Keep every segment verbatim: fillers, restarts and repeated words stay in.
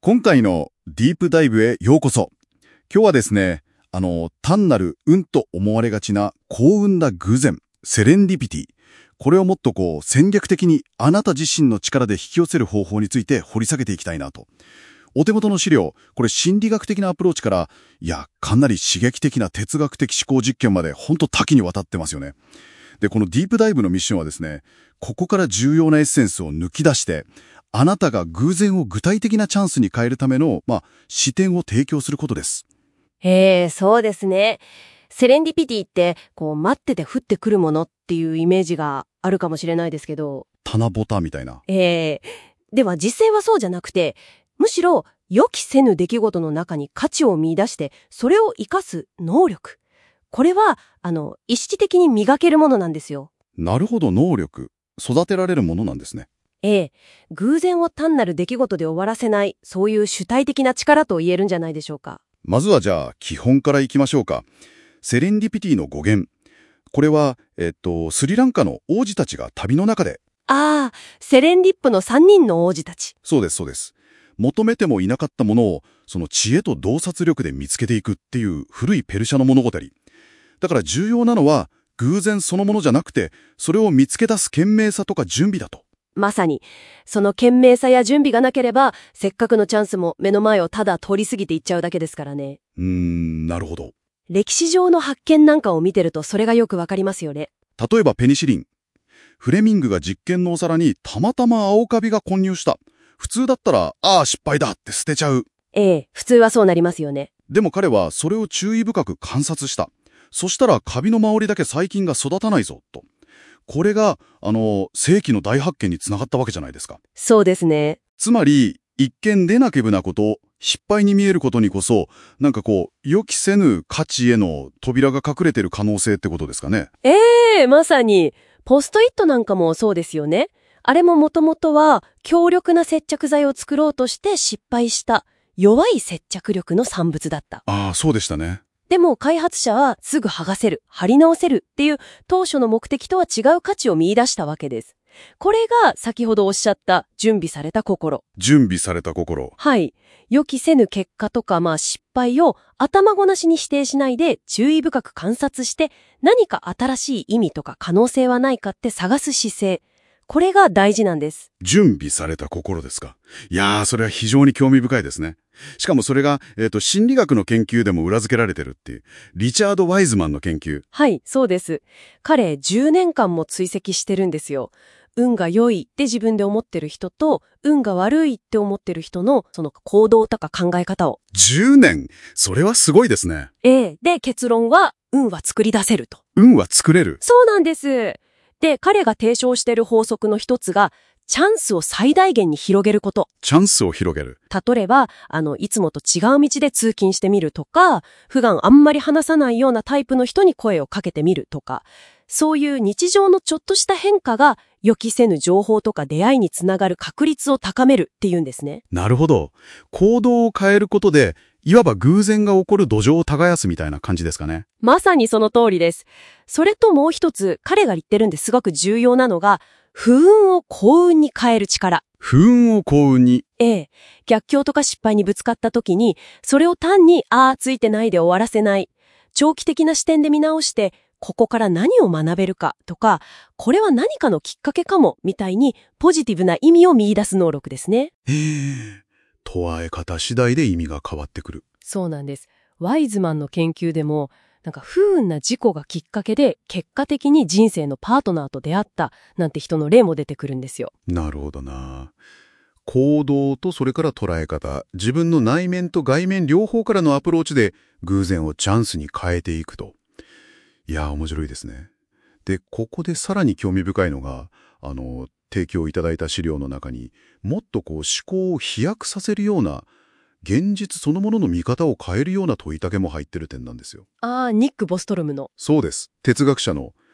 今回のディープダイブへようこそ。今日はですね、あの、単なる運と思われがちな幸運な偶然、セレンディピティ。これをもっとこう戦略的にあなた自身の力で引き寄せる方法について掘り下げていきたいなと。お手元の資料、これ心理学的なアプローチから、いや、かなり刺激的な哲学的思考実験までほんと多岐にわたってますよね。で、このディープダイブのミッションはですね、ここから重要なエッセンスを抜き出して、あなたが偶然を具体的なチャンスに変えるための、まあ、視点を提供することです。 へえ、そうですね。セレンディピティって、こう、待ってて降ってくるものっていうイメージがあるかもしれないですけど。 棚ぼたみたいな。 ええ、では実際はそうじゃなくて、むしろ予期せぬ出来事の中に価値を見出して、それを生かす能力。これは、あの、意識的に磨けるものなんですよ。 なるほど、能力。育てられるものなんですね。 ええ、偶然を単なる出来事で終わらせない、そういう主体的な力と言えるんじゃないでしょうか。 まずはじゃあ、基本からいきましょうか。セレンディピティの語源。これは、えっと、スリランカの王子たちが旅の中で。 ああ、セレンディップの三人の王子たち。 そうです、そうです。求めてもいなかったものを、その知恵と洞察力で見つけていくっていう古いペルシャの物語。だから重要なのは、偶然そのものじゃなくて、それを見つけ出す賢明さとか準備だと。 まさに、その賢明さや準備がなければ、せっかくのチャンスも目の前をただ通り過ぎていっちゃうだけですからね。 うーん、なるほど。 歴史上の発見なんかを見てるとそれがよくわかりますよね。 例えばペニシリン。フレミングが実験のお皿にたまたま青カビが混入した。普通だったら、ああ失敗だって捨てちゃう。 ええ、普通はそうなりますよね。 でも彼はそれを注意深く観察した。そしたらカビの周りだけ細菌が育たないぞ、と。これが、あの、世紀の大発見につながったわけじゃないですか。 そうですね。 つまり、一見ネガティブなこと、失敗に見えることにこそ、なんかこう、予期せぬ価値への扉が隠れてる可能性ってことですかね。 ええ、まさに、ポストイットなんかもそうですよね。あれももともとは、強力な接着剤を作ろうとして失敗した、弱い接着力の産物だった。 ああ、そうでしたね。 でも開発者はすぐ剥がせる、貼り直せるっていう当初の目的とは違う価値を見出したわけです。これが先ほどおっしゃった準備された心。 準備された心。 はい。予期せぬ結果とかまあ失敗を頭ごなしに否定しないで注意深く観察して何か新しい意味とか可能性はないかって探す姿勢。これが大事なんです。 準備された心ですか。いやー、それは非常に興味深いですね。しかもそれが、えっと、心理学の研究でも裏付けられてるっていう、リチャード・ワイズマンの研究。 はい、そうです。彼じゅうねんかんも追跡してるんですよ。運が良いって自分で思ってる人と、運が悪いって思ってる人の、その行動とか考え方を。 じゅうねん、それはすごいですね。 ええ。で、結論は、運は作り出せると。 運は作れる。 そうなんです。で、彼が提唱している法則の一つが、チャンスを最大限に広げること。 チャンスを広げる。 例えば、あの、いつもと違う道で通勤してみるとか、普段あんまり話さないようなタイプの人に声をかけてみるとか、そういう日常のちょっとした変化が予期せぬ情報とか出会いにつながる確率を高めるっていうんですね。 なるほど。行動を変えることで、いわば偶然が起こる土壌を耕すみたいな感じですかね。 まさにその通りです。それともう一つ、彼が言ってるんですごく重要なのが、不運を幸運に変える力。 不運を幸運に。 ええ。逆境とか失敗にぶつかった時に、それを単に、ああ、ついてないで終わらせない。長期的な視点で見直して、ここから何を学べるかとか、これは何かのきっかけかも、みたいに、ポジティブな意味を見出す能力ですね。 へえ。捉え方次第で意味が変わってくる。 そうなんです。ワイズマンの研究でも、なんか不運な事故がきっかけで結果的に人生のパートナーと出会ったなんて人の例も出てくるんですよ。 なるほどな。行動とそれから捉え方、自分の内面と外面両方からのアプローチで偶然をチャンスに変えていくと。いやー、面白いですね。で、ここでさらに興味深いのが、あの、提供いただいた資料の中にもっとこう思考を飛躍させるような現実そのものの見方を変えるような問いかけも入ってる点なんですよ。 ああ、ニック・ボストロムの。 そうです。哲学者の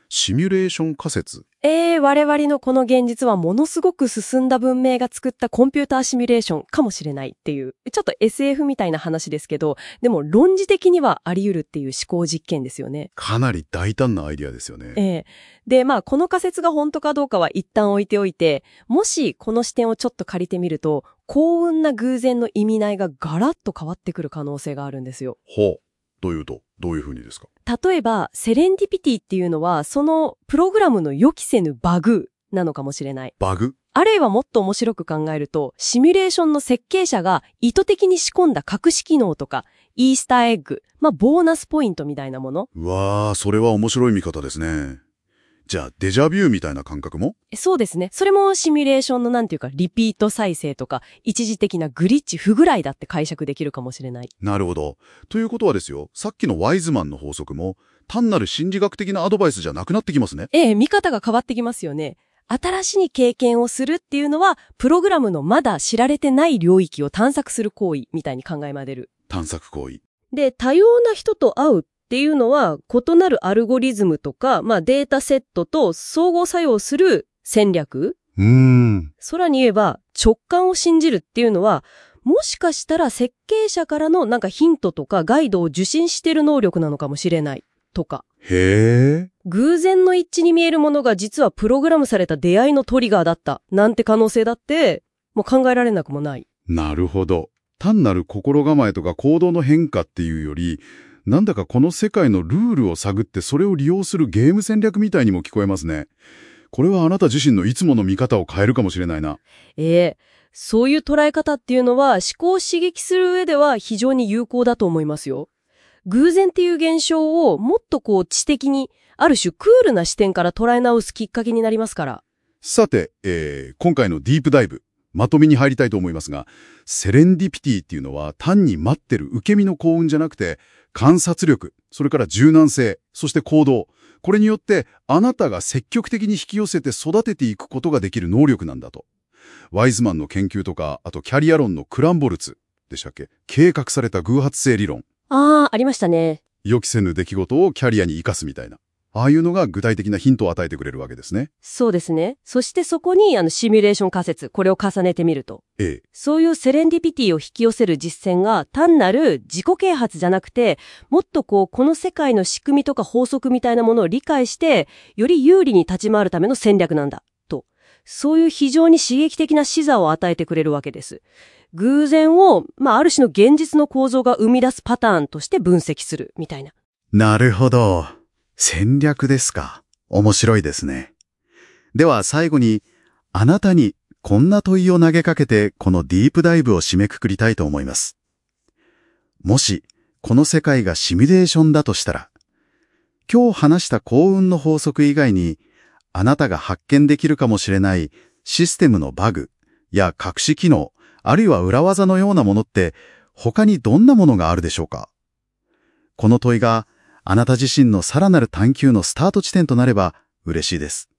シミュレーション仮説。 えー、我々のこの現実はものすごく進んだ文明が作ったコンピューターシミュレーションかもしれないっていう、ちょっと エスエフ みたいな話ですけど、でも論理的にはあり得るっていう思考実験ですよね。 かなり大胆なアイデアですよね。 ええ。で、まあ、この仮説が本当かどうかは一旦置いておいて、もしこの視点をちょっと借りてみると、幸運な偶然の意味合いがガラッと変わってくる可能性があるんですよ。 ほう。というと、どういうふうにですか？ 例えば、セレンディピティっていうのは、そのプログラムの予期せぬバグなのかもしれない。 バグ？ あるいはもっと面白く考えると、シミュレーションの設計者が意図的に仕込んだ隠し機能とか、イースターエッグ、まあ、ボーナスポイントみたいなもの。 うわー、それは面白い見方ですね。じゃあ、デジャビューみたいな感覚も？ そうですね。それもシミュレーションのなんていうか、リピート再生とか、一時的なグリッチ不具合だって解釈できるかもしれない。 なるほど。ということはですよ、さっきのワイズマンの法則も、単なる心理学的なアドバイスじゃなくなってきますね。 ええ、見方が変わってきますよね。新しい経験をするっていうのは、プログラムのまだ知られてない領域を探索する行為みたいに考えまでる。 探索行為。 で、多様な人と会うっていうのは、異なるアルゴリズムとか、まあデータセットと相互作用する戦略。 うーん。 空に言えば、直感を信じるっていうのは、もしかしたら設計者からのなんかヒントとかガイドを受信している能力なのかもしれない。とか。 へえ。 偶然の一致に見えるものが実はプログラムされた出会いのトリガーだったなんて可能性だってもう考えられなくもない。 なるほど。単なる心構えとか行動の変化っていうより、なんだかこの世界のルールを探ってそれを利用するゲーム戦略みたいにも聞こえますね。これはあなた自身のいつもの見方を変えるかもしれないな。 ええ、そういう捉え方っていうのは思考を刺激する上では非常に有効だと思いますよ。偶然っていう現象をもっとこう知的に、ある種クールな視点から捉え直すきっかけになりますから。 さて、えー、今回のディープダイブ、まとめに入りたいと思いますが、セレンディピティっていうのは単に待ってる受け身の幸運じゃなくて、観察力、それから柔軟性、そして行動。これによってあなたが積極的に引き寄せて育てていくことができる能力なんだと。ワイズマンの研究とか、あとキャリア論のクランボルツでしたっけ？計画された偶発性理論。 ああ、ありましたね。 予期せぬ出来事をキャリアに生かすみたいな。ああいうのが具体的なヒントを与えてくれるわけですね。 そうですね。そしてそこにあのシミュレーション仮説、これを重ねてみると。 ええ。 そういうセレンディピティを引き寄せる実践が単なる自己啓発じゃなくて、もっとこう、この世界の仕組みとか法則みたいなものを理解して、より有利に立ち回るための戦略なんだ。と。そういう非常に刺激的な視座を与えてくれるわけです。偶然を、まあ、ある種の現実の構造が生み出すパターンとして分析する、みたいな。 なるほど。戦略ですか。面白いですね。では最後に、あなたにこんな問いを投げかけて、このディープダイブを締めくくりたいと思います。もし、この世界がシミュレーションだとしたら、今日話した幸運の法則以外に、あなたが発見できるかもしれないシステムのバグや隠し機能、あるいは裏技のようなものって、他にどんなものがあるでしょうか？この問いが、あなた自身のさらなる探求のスタート地点となれば嬉しいです。